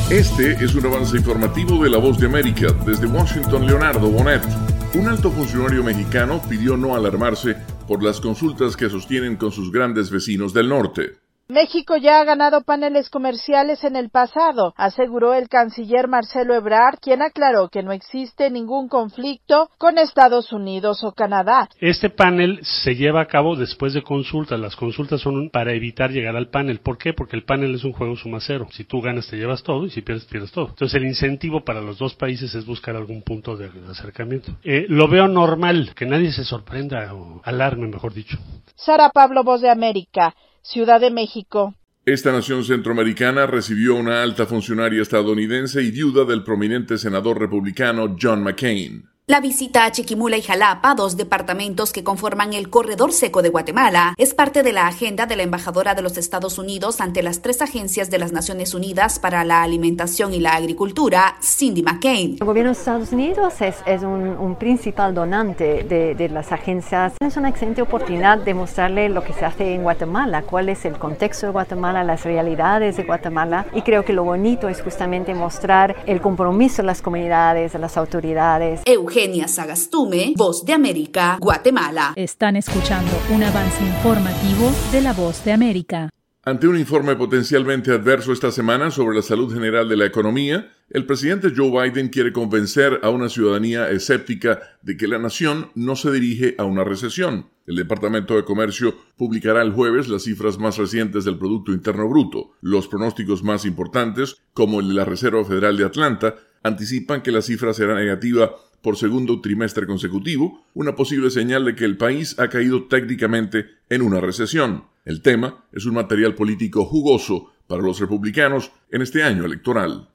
Este es un avance informativo de La Voz de América. Desde Washington, Leonardo Bonet. Un alto funcionario mexicano pidió no alarmarse por las consultas que sostienen con sus grandes vecinos del norte. México ya ha ganado paneles comerciales en el pasado, aseguró el canciller Marcelo Ebrard, quien aclaró que no existe ningún conflicto con Estados Unidos o Canadá. Este panel se lleva a cabo después de consultas. Las consultas son para evitar llegar al panel. ¿Por qué? Porque el panel es un juego suma cero. Si tú ganas te llevas todo y si pierdes, pierdes todo. Entonces el incentivo para los dos países es buscar algún punto de acercamiento. Lo veo normal, que nadie se sorprenda o alarme, mejor dicho. Sara Pablo, Voz de América, Ciudad de México. Esta nación centroamericana recibió una alta funcionaria estadounidense y viuda del prominente senador republicano John McCain. La visita a Chiquimula y Jalapa, dos departamentos que conforman el corredor seco de Guatemala, es parte de la agenda de la embajadora de los Estados Unidos ante las 3 agencias de las Naciones Unidas para la Alimentación y la Agricultura, Cindy McCain. El gobierno de Estados Unidos es un principal donante de las agencias. Es una excelente oportunidad de mostrarle lo que se hace en Guatemala, cuál es el contexto de Guatemala, las realidades de Guatemala, y creo que lo bonito es justamente mostrar el compromiso de las comunidades, de las autoridades. Eugenia Sagastume, Voz de América, Guatemala. Están escuchando un avance informativo de La Voz de América. Ante un informe potencialmente adverso esta semana sobre la salud general de la economía, el presidente Joe Biden quiere convencer a una ciudadanía escéptica de que la nación no se dirige a una recesión. El Departamento de Comercio publicará el jueves las cifras más recientes del Producto Interno Bruto. Los pronósticos más importantes, como el de la Reserva Federal de Atlanta, anticipan que la cifra será negativa por segundo trimestre consecutivo, una posible señal de que el país ha caído técnicamente en una recesión. El tema es un material político jugoso para los republicanos en este año electoral.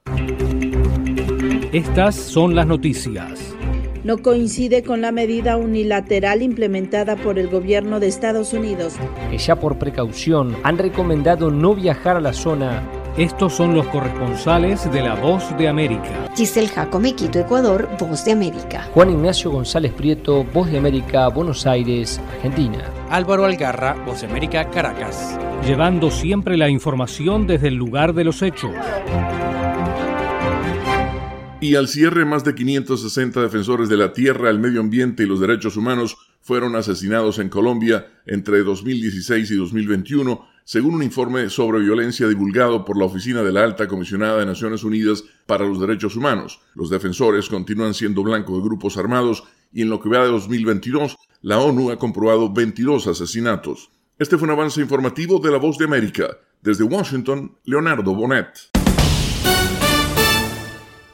Estas son las noticias. No coincide con la medida unilateral implementada por el gobierno de Estados Unidos, que ya por precaución han recomendado no viajar a la zona. Estos son los corresponsales de La Voz de América. Giselle Jacome, Quito, Ecuador, Voz de América. Juan Ignacio González Prieto, Voz de América, Buenos Aires, Argentina. Álvaro Algarra, Voz de América, Caracas. Llevando siempre la información desde el lugar de los hechos. Y al cierre, más de 560 defensores de la tierra, el medio ambiente y los derechos humanos fueron asesinados en Colombia entre 2016 y 2021, según un informe sobre violencia divulgado por la Oficina de la Alta Comisionada de Naciones Unidas para los Derechos Humanos. Los defensores continúan siendo blanco de grupos armados y en lo que va de 2022, la ONU ha comprobado 22 asesinatos. Este fue un avance informativo de La Voz de América. Desde Washington, Leonardo Bonet.